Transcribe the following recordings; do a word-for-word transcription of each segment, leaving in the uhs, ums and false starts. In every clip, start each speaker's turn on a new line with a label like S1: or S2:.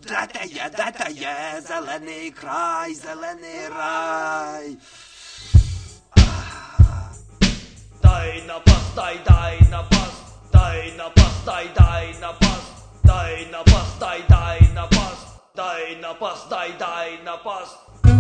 S1: Де те є, де те є, зелений край, зелений рай.
S2: Дай на пас, дай, дай на пас, дай на пас, дай, дай на пас, дай на пас, дай, дай на пас, дай на пас, дай, дай на пас.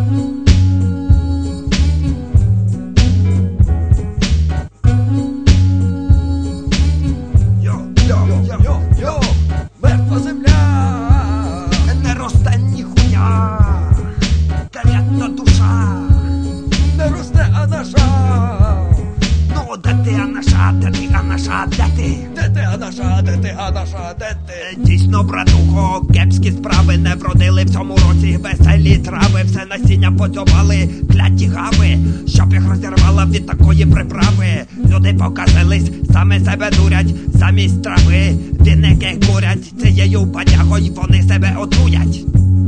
S1: Йо, йо, йо, йо, йо, мертва земля, не росте ніхуя, калятна душа, не росте анаша. Ну, де ти, анаша, де ти, анаша, де ти?
S2: Де ти, анаша, де ти, анаша, де ти?
S1: Дійсно, братухо, кепські справи не вродили в цьому році веселі трави, все насіння подзьобали кляті гави, щоб їх розірвала від такої приправи. Люди показились, саме себе дурять, замість трави віники курять, цією бадягою вони себе отруять.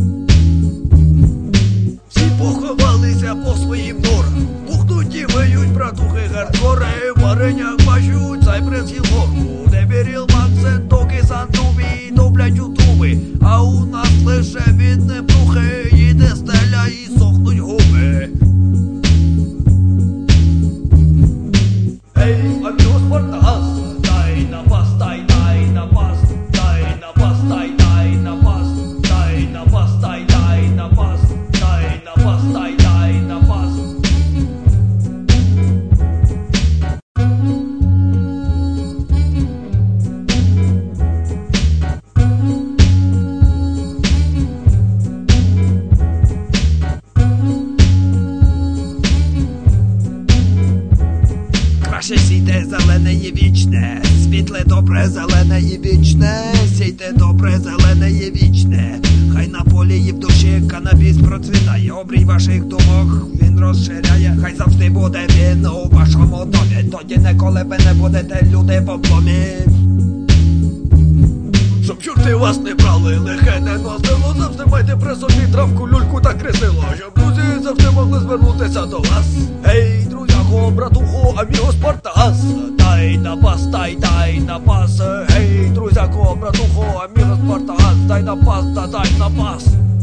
S2: Всі поховалися по своїм норам, пухнуті виють братухи хардкори, в варенях бачуть Cypress Hill горку, де Біріл Максен, Токи Сантубі, доблять у труби, а у нас лише від непрухи їде стеля і сохнуть губи. Ей, амігос Спартас, дай на пас, дай, дай на пас, дай на пас, дай, дай на пас, дай на пас, дай, дай на пас, дай на пас, дай, дай на пас.
S1: Краще сійте зелене і вічне, світле добре зелене і вічне, сійте добре зелене і вічне, хай на полі і в душі канабіс процвітає, обрій ваших думок він розширяє, хай завжди буде він у вашому домі, тоді ніколи ви не будете люди в обломі.
S2: Щоб чорти вас не брали, лихе не носило, завжди майте при собі травку, люльку та кресило, щоб друзі завжди могли звернутися до вас. Ей, друзяко, братухо, амігос Спартас, дай на пас, дай, дай на пас. Ей, друзяко, братухо, амігос Спартас, дай на пас, дай на пас.